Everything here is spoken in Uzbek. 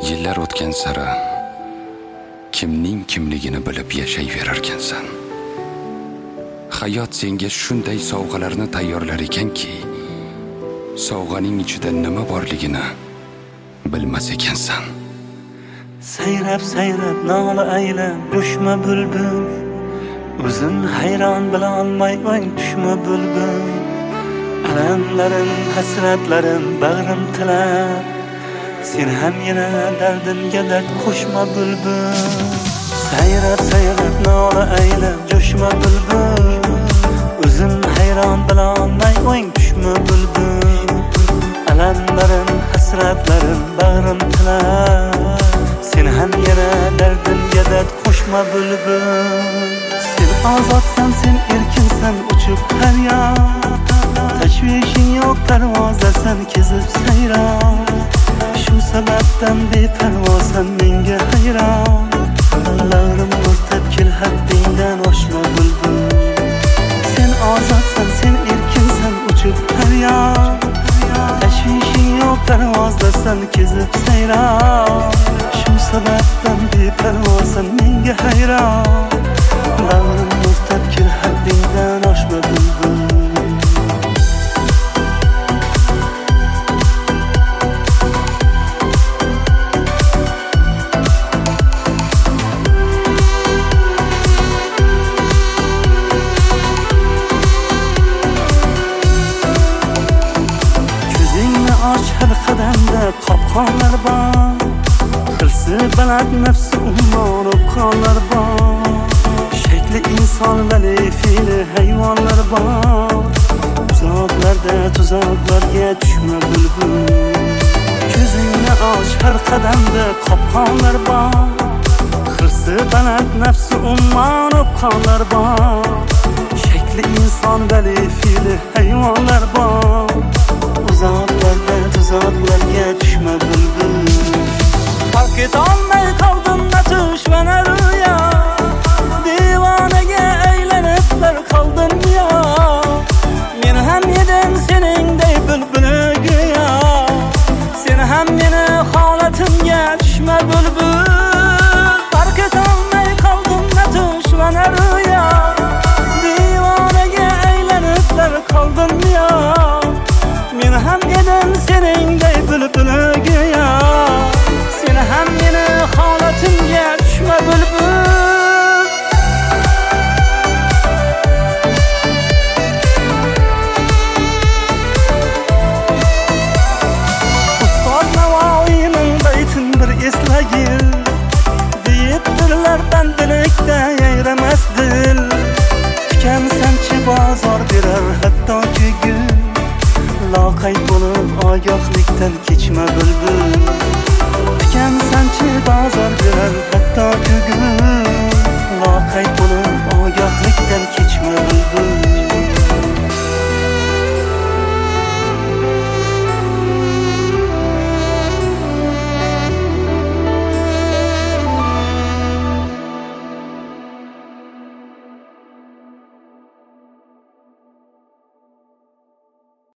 Yillar o'tgan sari kimning kimligini bilib yashayverarkansan. Hayot senga shunday sovg'alarni tayyorlar ekanki, sovg'aning ichida nima borligini bilmas ekansan. Sayrab sayrab nola aylab düşma bulbul, o'zin hayron bila olmay o'ng tushma bulbul. Alamlarim, hasratlarim bag'rim tilab, sen ham yana dardimga dard qo'shma bulbul. Sayrab sayrab nola aylab jo'shma bulbul, o'zin hayron bila olmay o'ng tushma bulbul. Alamlarim, hasratlarim bag'rim tilab, sen ham yana dardimga dard qo'shma bulbul. Sen ozodsan, sen erkinsan, uchib har yoq. Tashvishing yo'q, parvozasan, kezib sayron. Shu sababdan beparvosan, menga hayron. Bag'rim o'rtab kel, haddingdan oshma bulbul. Sen ozodsan, sen erkinsan, uchib har yoq. Tashvishing yo'q, parvozasan, kezib sayron. Shu sababdan beparvosan, menga hayron. Bag'rim o'rtab kel, haddingdan oshma bulbul. Har qadamda qopqonlar bor, xilsi baland nafsi ummon o'pqonlar bor. Shakli inson vali fe'li hayvonlar bor. Uzoqlarda tuzoqlarga tushma bulbul. Ko'zingni och, har qadamda qopqonlar bor, xilsi baland nafsi ummon o'pqonlar bor. Shakli inson vali fe'li hayvonlar bor. Uzoqlarda tuzoqlarga tushma bulbul. Farq etolmay qoldim natushvana ro'yo, devonaga aylaniblar qoldim yo. Men ham edim seningday bulbul go'yo, sen ham meni holatimga tushma bulbul. Farq etolmay qoldim natushvana ro'yo, devonaga aylaniblar qoldim yo. Men ham edim seningday bulbul go'yo, sen ham meni holatimga tushma bulbul. Ustoz Navoiyning baytin bir eslagil, deyibdirlar bandlikda yayramas dil. Tikansanchi bozor berar hattoki gul, loqayd bo'lib ogohlikdan kechma bulbul. Tikansanchi bozor berar hatto gul,